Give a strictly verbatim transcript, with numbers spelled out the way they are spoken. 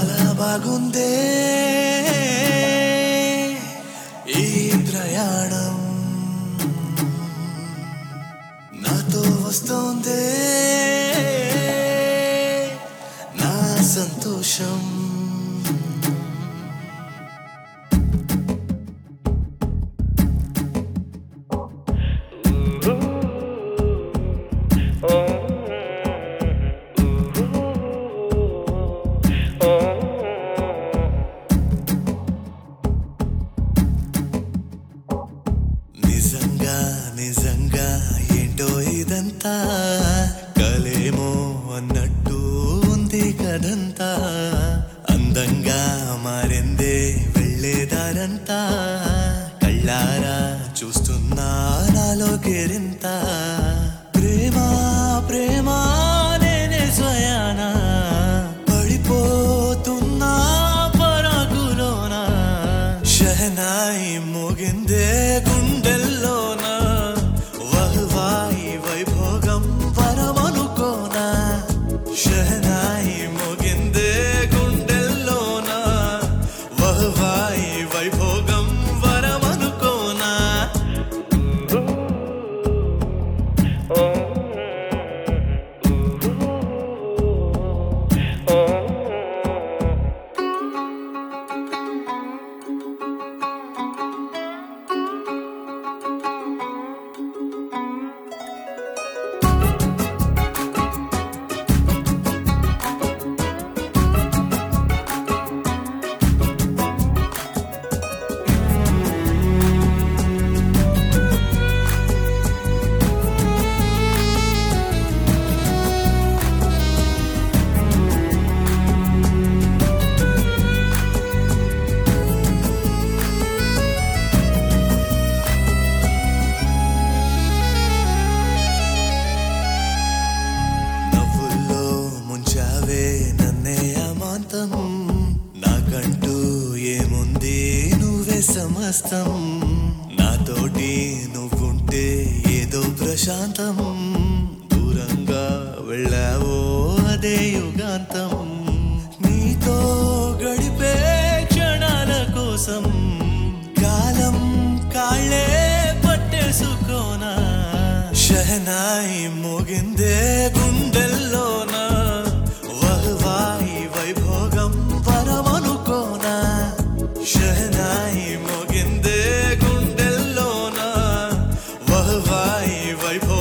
చాలా బాగుందే ఈ ప్రయాణం నాతో వస్తోందే నా సంతోషం నిజంగా నిజంగా ఏంటో ఇదంతా కలేమో అన్నట్టు ఉంది కదంతా అందంగా మారిందే వెళ్ళేదారంతా కళ్ళారా చూస్తున్నా నాలో కేరింత ప్రేమ ప్రేమ నేనే స్వయానా పడిపోతున్నా పరాకులోన షహనాయి మోగిందే గుండెల్లోన వహ్వాయి వైభోగం వరమనుకోనా షహనాయి మోగిందే గుండెల్లోన వహ్వాయి వైభోగం వరమనుకోనా నాకంటూ ఏముంది నువ్వే సమస్తం నాతోటి నువ్వుంటే ఏదో ప్రశాంతం దూరంగా వెళ్ళావో అదే యుగాంతం నీతో గడిపే క్షణాల కోసం కాలం కాళ్ళే పట్టేసుకోనా షహనాయి మోగిందే గుండెల్లోన వహ్వాయి వైభోగం వరమనుకోనా షహనాయి మోగిందే గుండెల్లోన వహ్వాయి వైభోగం